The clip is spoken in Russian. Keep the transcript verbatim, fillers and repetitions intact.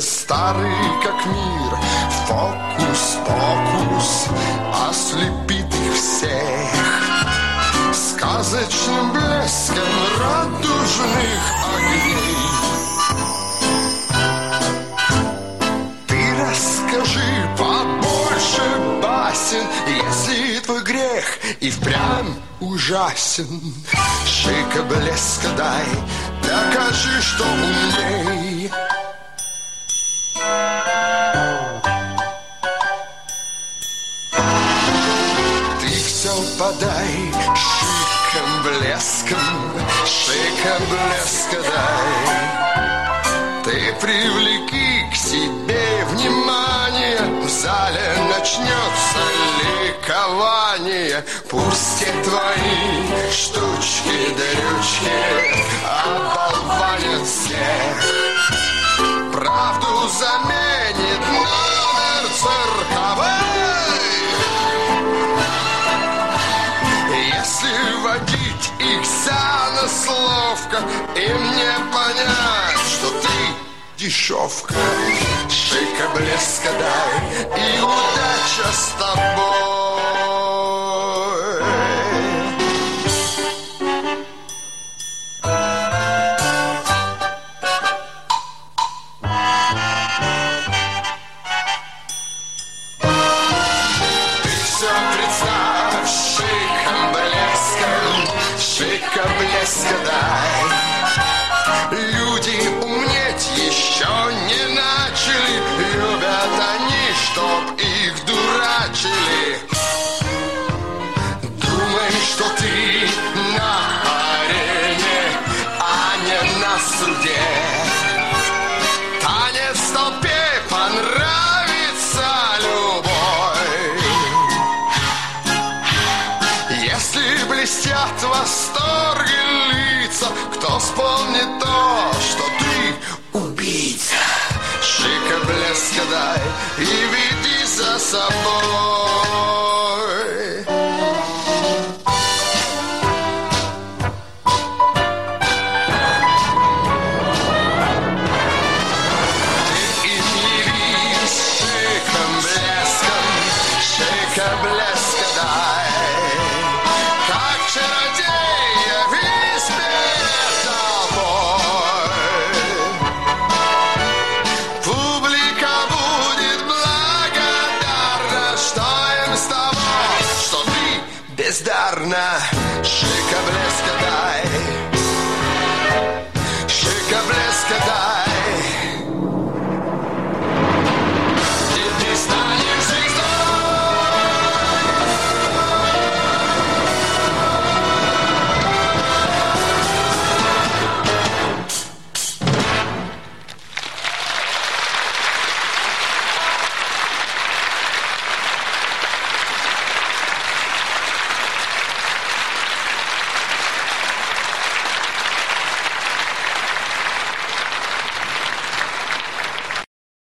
старый как мир, фокус-покус ослепит их всех сказочным блеском радужных огней. Ты расскажи побольше басен, если твой грех и впрямь ужасен. Шика блеска дай, докажи, что умней. Ты все подай, шиком блеском, шиком блеска дай. Ты привлеки к себе внимание, в зале начнется ликование. Пусть те твои штучки-дрючки оболванят всех. Правду заменит номер цирковой. Если водить их за нос ловко, им не понять, что ты дешевка. Шика блеска дай, и удача с тобой. Люди умнеть еще не начали, любят они, чтоб их дурачили. Думай, что ты на арене, а не на суде. Танец в толпе понравится любой. Если блестят восторги лица, кто вспомнит то, что ты убийца. Шика блеска дай и веди за собой. Ты им явись шиком блеском, шика блеска дай. Как чародей явись перед толпой. Публика будет благодарна, что им с тобой, что ты бездарна. Шика блеска